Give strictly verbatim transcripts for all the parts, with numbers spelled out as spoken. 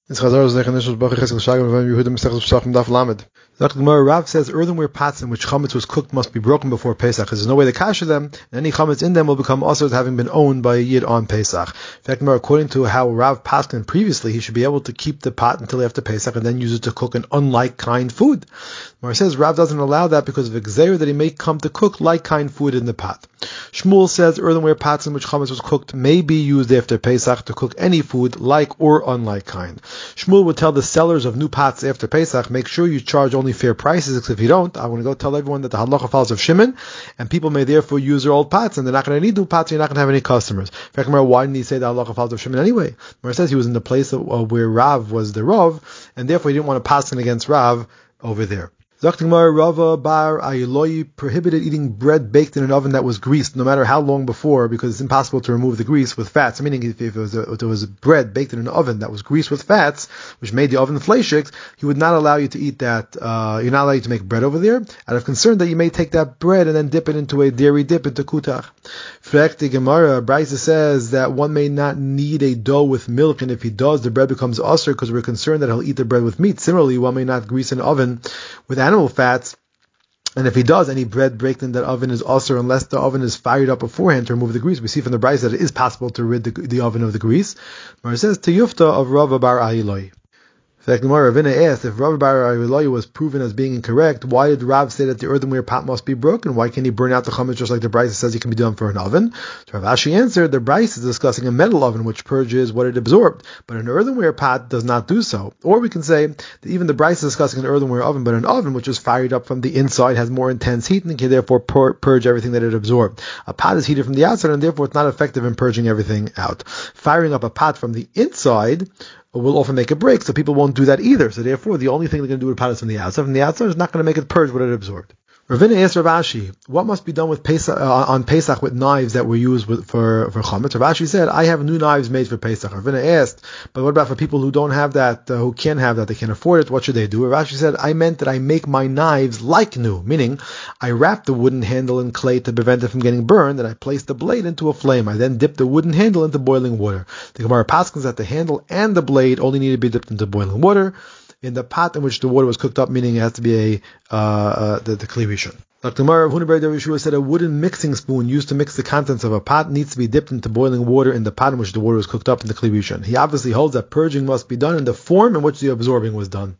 It's Chazar Zech Initial Baruch Chesed Shagam Vayim Yehuda Mesechus Pesachim Daf Lamed. Doctor Gemara Rav says earthenware pots in which chametz was cooked must be broken before Pesach. There's no way to kasher them, and any chametz in them will become also having been owned by a yid on Pesach. In fact, according to how Rav paskin previously, he should be able to keep the pot until after Pesach and then use it to cook an unlike kind food. Gemara says Rav doesn't allow that because of a gzeira that he may come to cook like kind food in the pot. Shmuel says earthenware pots in which chametz was cooked may be used after Pesach to cook any food like or unlike kind. Shmuel would tell the sellers of new pots after Pesach, make sure you charge only fair prices, because if you don't, I want to go tell everyone that the halacha follows of Shimon, and people may therefore use their old pots, and they're not going to need new pots, and you're not going to have any customers. In fact, why didn't he say the halacha follows of Shimon anyway? Mara says he was in the place of, uh, where Rav was the Rav, and therefore he didn't want to pass in against Rav over there. Zaktimar Rava Bar Ayiloi prohibited eating bread baked in an oven that was greased, no matter how long before, because it's impossible to remove the grease with fats. Meaning, if, if, it was a, if there was bread baked in an oven that was greased with fats, which made the oven fleshik, he would not allow you to eat that. Uh, you're not allowed you to make bread over there, out of concern that you may take that bread and then dip it into a dairy dip into kutach. Frekti Gemara, Brisa says that one may not need a dough with milk, and if he does, the bread becomes usher because we're concerned that he'll eat the bread with meat. Similarly, one may not grease an oven with animal fats, and if he does, any bread baked in that oven is usher unless the oven is fired up beforehand to remove the grease. We see from the Brisa that it is possible to rid the, the oven of the grease. But it says Tiyufta of Rava Bar Ayiloi. In fact, Ravina asked, if Rav Bar Ayiloi was proven as being incorrect, why did Rav say that the earthenware pot must be broken? Why can't he burn out the chametz just like the Brisa says it can be done for an oven? So Rav Ashi answered, the Brisa is discussing a metal oven which purges what it absorbed, but an earthenware pot does not do so. Or we can say that even the Brisa is discussing an earthenware oven, but an oven which is fired up from the inside has more intense heat and can therefore pur- purge everything that it absorbed. A pot is heated from the outside and therefore it's not effective in purging everything out. Firing up a pot from the inside will often make a break, so people won't do that either. So therefore, the only thing they're going to do with pot is from the outside. From the outside is not going to make it purge what it absorbed. Ravina asked Rav Ashi, what must be done with Pesach, uh, on Pesach with knives that were used with, for, for chametz? Rav Ashi said, I have new knives made for Pesach. Ravina asked, but what about for people who don't have that, uh, who can't have that, they can't afford it, what should they do? Rav Ashi said, I meant that I make my knives like new, meaning I wrap the wooden handle in clay to prevent it from getting burned, and I place the blade into a flame. I then dip the wooden handle into boiling water. The Gemara paskins that the handle and the blade only need to be dipped into boiling water. In the pot in which the water was cooked up, meaning it has to be a uh, uh, the, the Kli Rishon. Doctor Gemara of Hunaber Yeshua said a wooden mixing spoon used to mix the contents of a pot needs to be dipped into boiling water in the pot in which the water was cooked up in the Kli Rishon. He obviously holds that purging must be done in the form in which the absorbing was done.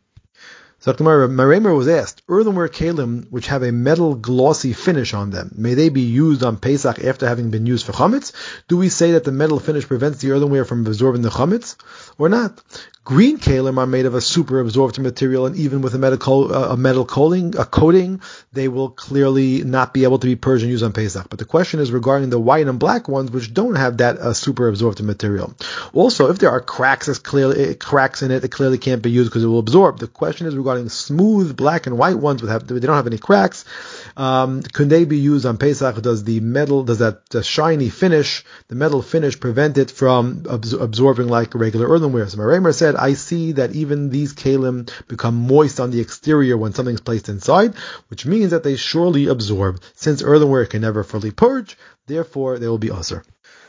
So Maremer was asked, earthenware kalim which have a metal glossy finish on them, may they be used on Pesach after having been used for chametz? Do we say that the metal finish prevents the earthenware from absorbing the chametz, or not? Green kalim are made of a super absorptive material, and even with a metal, uh, a metal coating, a coating, they will clearly not be able to be purged and used on Pesach. But the question is regarding the white and black ones, which don't have that uh, super absorptive material. Also, if there are cracks, as clearly cracks in it, it clearly can't be used because it will absorb. The question is regarding smooth black and white ones with have, they don't have any cracks. Um, could they be used on Pesach? Does the metal, does that the shiny finish, the metal finish, prevent it from absor- absorbing like regular earthenware? So Maremer said, I see that even these kalim become moist on the exterior when something's placed inside, which means that they surely absorb. Since earthenware can never fully purge, therefore they will be usher.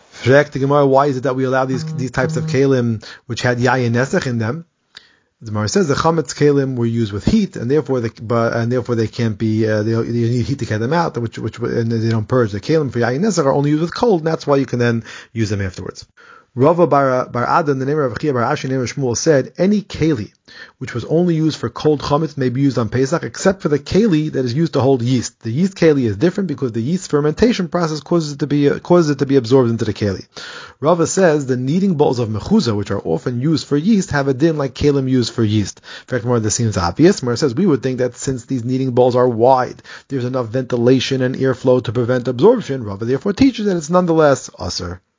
Why is it that we allow these these types of kalim which had yayin nesach in them? The Gemara says the chametz kalim were used with heat, and therefore, they, but and therefore they can't be. Uh, they, they need heat to get them out, which which and they don't purge. The kalim for yayin nesach are only used with cold, and that's why you can then use them afterwards. Rava Bar, Bar Adan, the name of Rav Chia Bar Ashi, the name of Shmuel, said any keli which was only used for cold chametz may be used on Pesach, except for the keli that is used to hold yeast. The yeast keli is different because the yeast fermentation process causes it to be uh, causes it to be absorbed into the keli. Rava says the kneading bowls of mechuzah, which are often used for yeast, have a din like kalim used for yeast. In fact, more this seems obvious. More says we would think that since these kneading bowls are wide, there's enough ventilation and airflow to prevent absorption. Rava therefore teaches that it's nonetheless usher.